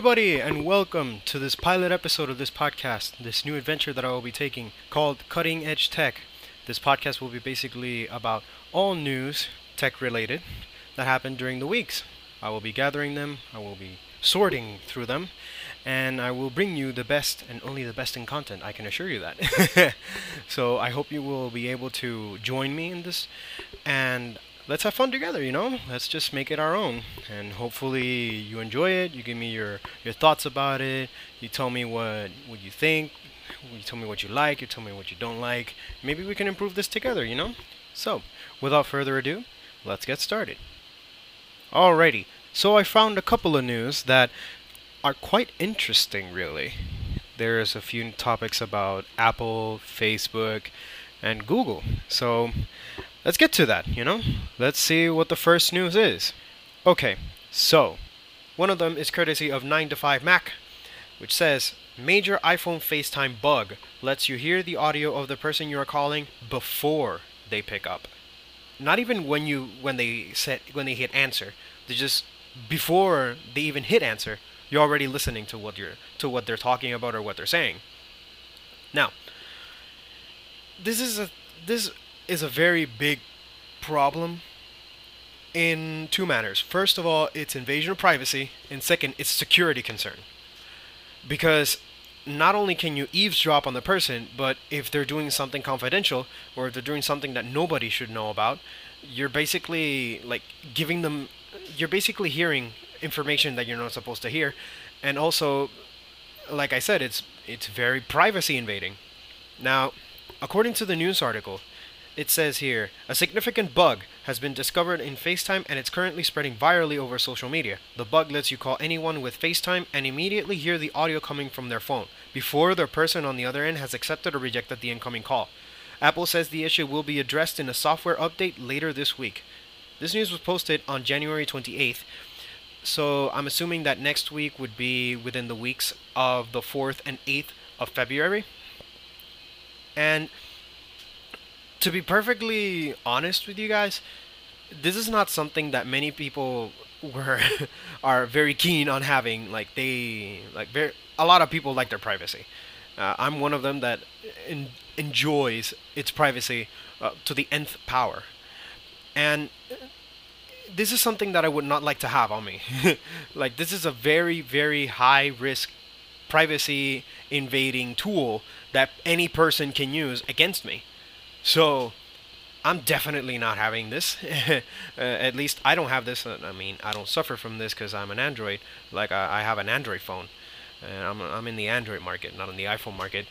everybody, and welcome to this pilot episode of this podcast, this new adventure that I will be taking called Cutting Edge Tech. This podcast will be basically about all news, tech related, that happened during the weeks. I will be gathering them, I will be sorting through them, and I will bring you the best and only the best in content, I can assure you that. So I hope you will be able to join me in this, and let's have fun together, Let's just make it our own. And hopefully you enjoy it. You give me your thoughts about it. You tell me what you think. You tell me what you like. You tell me what you don't like. Maybe we can improve this together. So, without further ado, let's get started. Alrighty. So I found a couple of news that are quite interesting, really. There's a few topics about Apple, Facebook, and Google. So let's get to that. Let's see what the first news is. Okay, so one of them is courtesy of 9 to 5 Mac, which says major iPhone FaceTime bug lets you hear the audio of the person you are calling before they pick up. Not even when they hit answer. They just before they even hit answer, you're already listening to what they're talking about or what they're saying. Now, this is a very big problem in two manners. First of all, it's invasion of privacy, and second, it's a security concern. Because not only can you eavesdrop on the person, but if they're doing something confidential or if they're doing something that nobody should know about, you're basically you're basically hearing information that you're not supposed to hear. And also, like I said, it's very privacy invading. Now, according to the news article, it says here, a significant bug has been discovered in FaceTime and it's currently spreading virally over social media. The bug lets you call anyone with FaceTime and immediately hear the audio coming from their phone before the person on the other end has accepted or rejected the incoming call. Apple says the issue will be addressed in a software update later this week. This news was posted on January 28th, so I'm assuming that next week would be within the weeks of the 4th and 8th of February. And to be perfectly honest with you guys, this is not something that many people are very keen on having. A lot of people like their privacy. I'm one of them that enjoys its privacy to the nth power, and this is something that I would not like to have on me. This is a very, very high risk privacy invading tool that any person can use against me. So I'm definitely not having this. At least I don't have this. I don't suffer from this because I'm an Android. I have an Android phone, and I'm in the Android market, not in the iPhone market.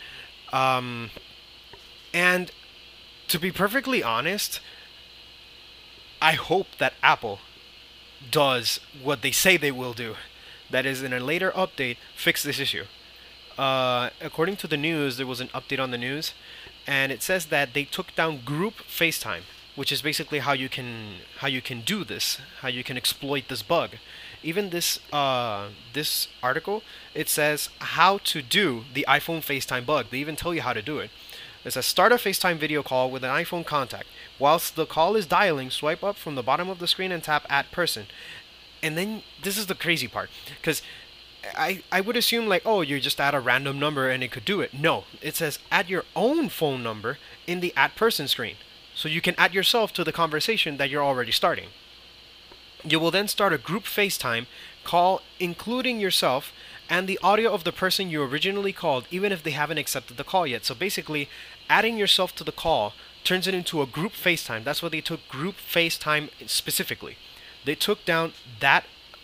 And to be perfectly honest, I hope that Apple does what they say they will do. That is, in a later update, fix this issue. According to the news, there was an update on the news, and it says that they took down group FaceTime, which is basically how you can do this, how you can exploit this bug. Even this article, it says how to do the iPhone FaceTime bug. They even tell you how to do it. It says start a FaceTime video call with an iPhone contact. Whilst the call is dialing, swipe up from the bottom of the screen and tap add person. And then this is the crazy part, because I would assume you just add a random number and it could do it. No, it says add your own phone number in the add person screen. So you can add yourself to the conversation that you're already starting. You will then start a group FaceTime call including yourself and the audio of the person you originally called, even if they haven't accepted the call yet. So basically, adding yourself to the call turns it into a group FaceTime. That's why they took group FaceTime specifically. They took down that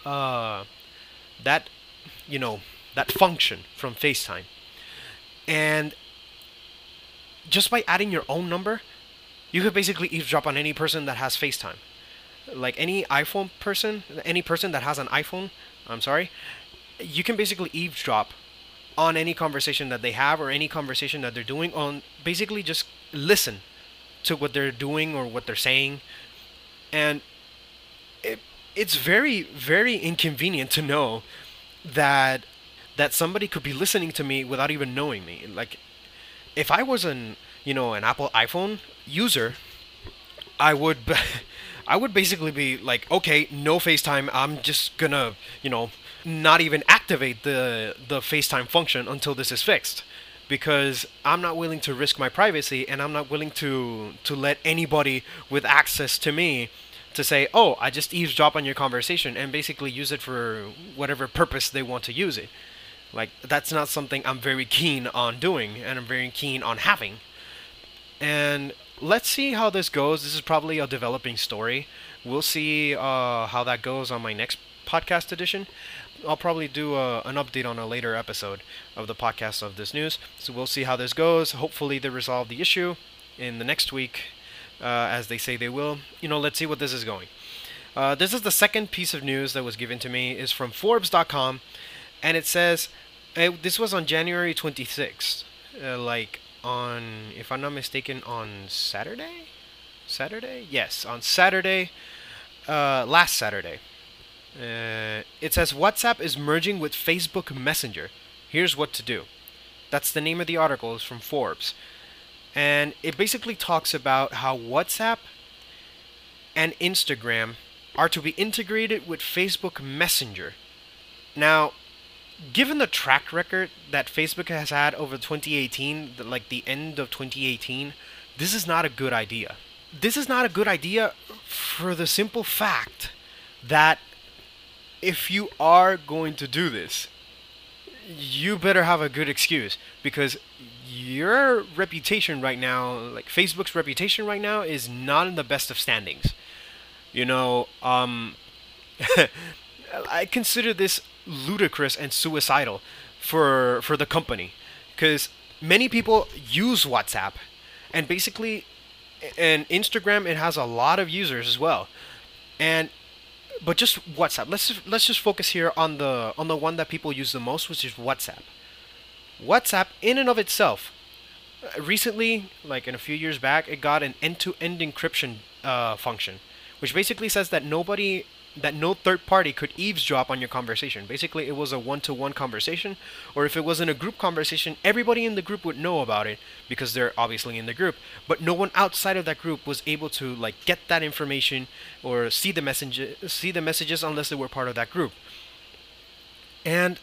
function from FaceTime. And just by adding your own number, you could basically eavesdrop on any person that has FaceTime. Like any iPhone person, any person that has an iPhone, you can basically eavesdrop on any conversation that they have or any conversation that they're doing, on basically just listen to what they're doing or what they're saying. And it's very, very inconvenient to know that somebody could be listening to me without even knowing me. If I was an Apple iPhone user, I would basically be like, okay, no FaceTime. I'm just gonna, not even activate the FaceTime function until this is fixed, because I'm not willing to risk my privacy, and I'm not willing to let anybody with access to me to say, "Oh, I just eavesdrop on your conversation," and basically use it for whatever purpose they want to use it. Like, that's not something I'm very keen on doing, and I'm very keen on having. And let's see how this goes. This is probably a developing story. We'll see how that goes on my next podcast edition. I'll probably do an update on a later episode of the podcast of this news. So we'll see how this goes. Hopefully they resolve the issue in the next week, as they say they will. Let's see what this is going. This is the second piece of news that was given to me. Is from Forbes.com, and it says this was on January 26th, like on, if I'm not mistaken, on Saturday. Saturday? Yes, on Saturday. Last Saturday. It says WhatsApp is merging with Facebook Messenger. Here's what to do. That's the name of the article. It's from Forbes. And it basically talks about how WhatsApp and Instagram are to be integrated with Facebook Messenger. Now, given the track record that Facebook has had over 2018, like the end of 2018, this is not a good idea. This is not a good idea for the simple fact that if you are going to do this, you better have a good excuse, because your reputation right now, like Facebook's reputation right now, is not in the best of standings. I consider this ludicrous and suicidal for the company, because many people use WhatsApp, and basically, and Instagram, it has a lot of users as well, but just WhatsApp. Let's just focus here on the one that people use the most, which is WhatsApp. WhatsApp, in and of itself, recently, like in a few years back, it got an end-to-end encryption function, which basically says that no third party could eavesdrop on your conversation. Basically, it was a one-to-one conversation, or if it was in a group conversation, everybody in the group would know about it because they're obviously in the group, but no one outside of that group was able to get that information or see the messages unless they were part of that group. And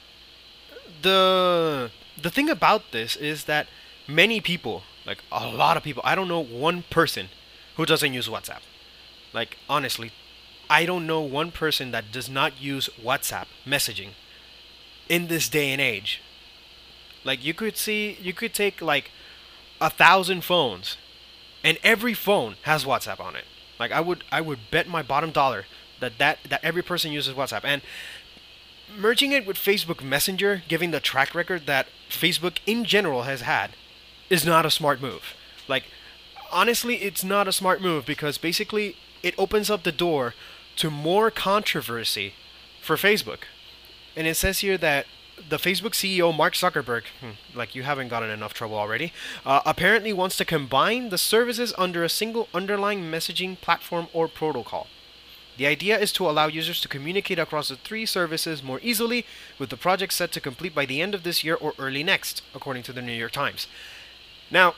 the thing about this is that many people, like a lot of people, I don't know one person who doesn't use WhatsApp. Like, honestly, I don't know one person that does not use WhatsApp messaging in this day and age. Like, you could take like 1,000 phones, and every phone has WhatsApp on it. Like, I would bet my bottom dollar that every person uses WhatsApp. And merging it with Facebook Messenger, given the track record that Facebook in general has had, is not a smart move. Like, honestly, it's not a smart move, because basically it opens up the door to more controversy for Facebook. And it says here that the Facebook CEO, Mark Zuckerberg, like you haven't gotten enough trouble already, apparently wants to combine the services under a single underlying messaging platform or protocol. The idea is to allow users to communicate across the three services more easily, with the project set to complete by the end of this year or early next, according to the New York Times. Now,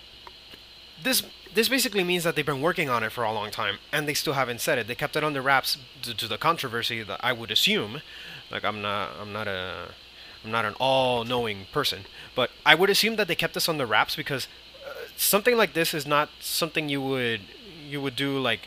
this basically means that they've been working on it for a long time, and they still haven't said it. They kept it under wraps to the controversy that I would assume. Like, I'm not an all-knowing person, but I would assume that they kept this on the wraps because something like this is not something you would do like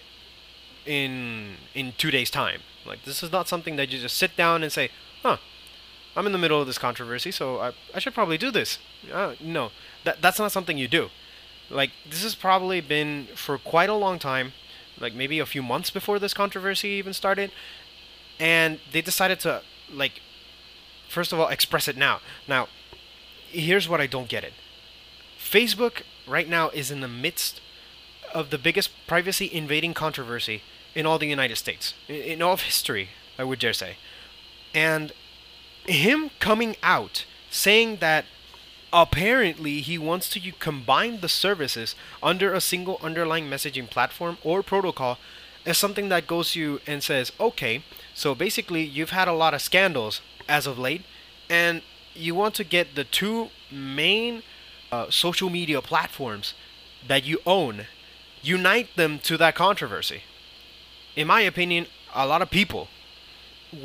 in 2 days' time. Like, this is not something that you just sit down and say, "Huh, I'm in the middle of this controversy, so I should probably do this." No, that's not something you do. Like, this has probably been for quite a long time, like maybe a few months before this controversy even started, and they decided to, like, first of all, express it now. Now, here's what I don't get it. Facebook right now is in the midst of the biggest privacy invading controversy in all the United States, in all of history, I would dare say. And him coming out saying that apparently he wants to combine the services under a single underlying messaging platform or protocol is something that goes to you and says, okay, so basically you've had a lot of scandals as of late, and you want to get the two main social media platforms that you own, unite them to that controversy. In my opinion, a lot of people would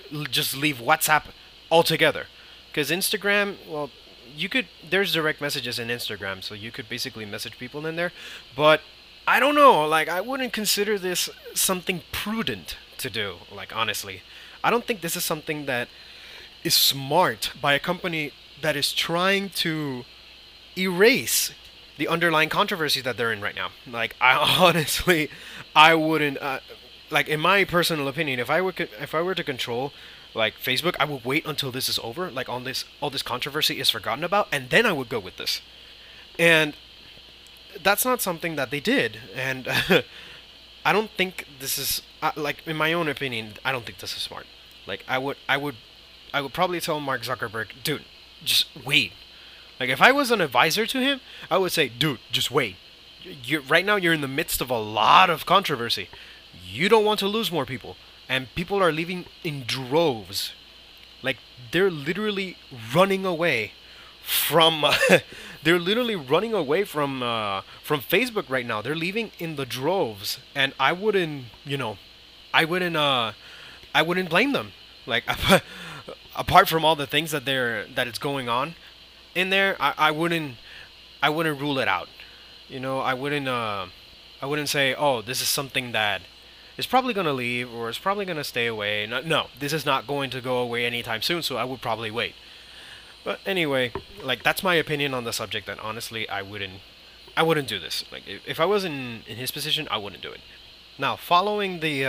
just leave WhatsApp altogether. Because Instagram, well, there's direct messages in Instagram, so you could basically message people in there. But I don't know, like, I wouldn't consider this something prudent to do, like, honestly. I don't think this is something that is smart by a company that is trying to erase the underlying controversy that they're in right now. Like, I honestly, I wouldn't. Like, in my personal opinion, if I were to control like Facebook, I would wait until this is over, like all this controversy is forgotten about, and then I would go with this. And that's not something that they did, and I don't think this is like, in my own opinion, I don't think this is smart. Like, I would probably tell Mark Zuckerberg, dude, just wait. Like, if I was an advisor to him, I would say, dude, just wait. Right now you're in the midst of a lot of controversy. You don't want to lose more people, and people are leaving in droves. Like, they're literally running away from they're literally running away from Facebook right now. They're leaving in the droves, and I wouldn't, I wouldn't blame them. Like, apart from all the things that it's going on in there, I wouldn't rule it out. I wouldn't say, oh, this is something that is probably gonna leave or is probably gonna stay away. No, no, this is not going to go away anytime soon. So I would probably wait. But anyway, like, that's my opinion on the subject. And honestly, I wouldn't do this. Like, if I was in his position, I wouldn't do it. Now, following the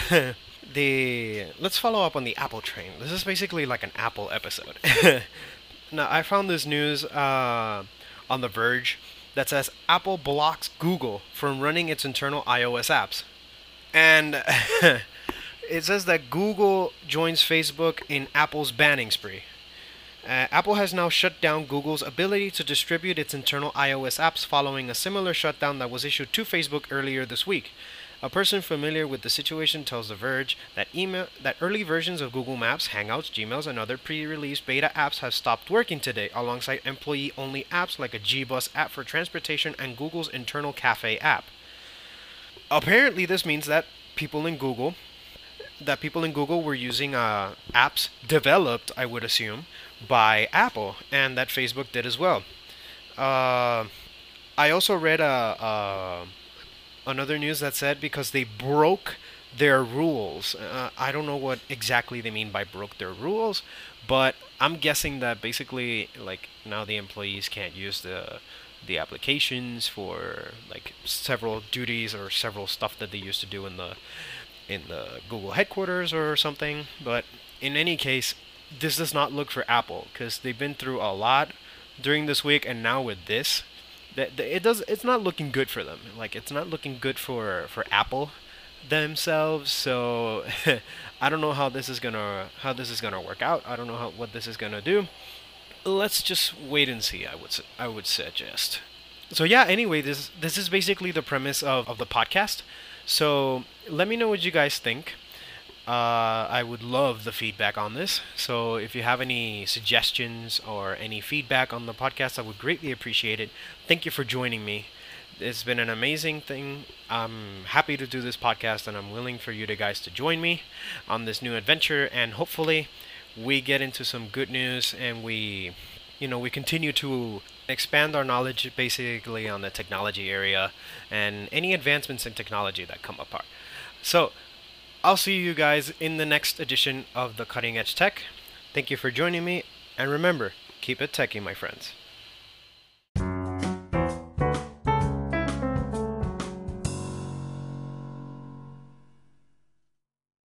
let's follow up on the Apple train. This is basically like an Apple episode. Now, I found this news on The Verge that says Apple blocks Google from running its internal iOS apps. And it says that Google joins Facebook in Apple's banning spree. Apple has now shut down Google's ability to distribute its internal iOS apps following a similar shutdown that was issued to Facebook earlier this week. A person familiar with the situation tells The Verge that early versions of Google Maps, Hangouts, Gmails, and other pre-release beta apps have stopped working today, alongside employee-only apps like a G-Bus app for transportation and Google's internal Cafe app. Apparently, this means that people in Google were using apps developed, I would assume, by Apple, and that Facebook did as well. I also read another news that said because they broke their rules. I don't know what exactly they mean by broke their rules, but I'm guessing that basically, like, now the employees can't use the applications for like several duties or several stuff that they used to do in the Google headquarters or something. But in any case, this does not look for Apple, because they've been through a lot during this week, and now with this, it's not looking good for them. Like, it's not looking good for Apple themselves. So I don't know how this is gonna work out. I don't know what this is gonna do. Let's just wait and see. I would suggest. So yeah. Anyway, this is basically the premise of the podcast. So let me know what you guys think. I would love the feedback on this. So if you have any suggestions or any feedback on the podcast, I would greatly appreciate it. Thank you for joining me. It's been an amazing thing. I'm happy to do this podcast, and I'm willing for you guys to join me on this new adventure. And hopefully, we get into some good news, and we continue to expand our knowledge basically on the technology area and any advancements in technology that come apart. So I'll see you guys in the next edition of the Cutting Edge Tech. Thank you for joining me, and remember, keep it techie, my friends.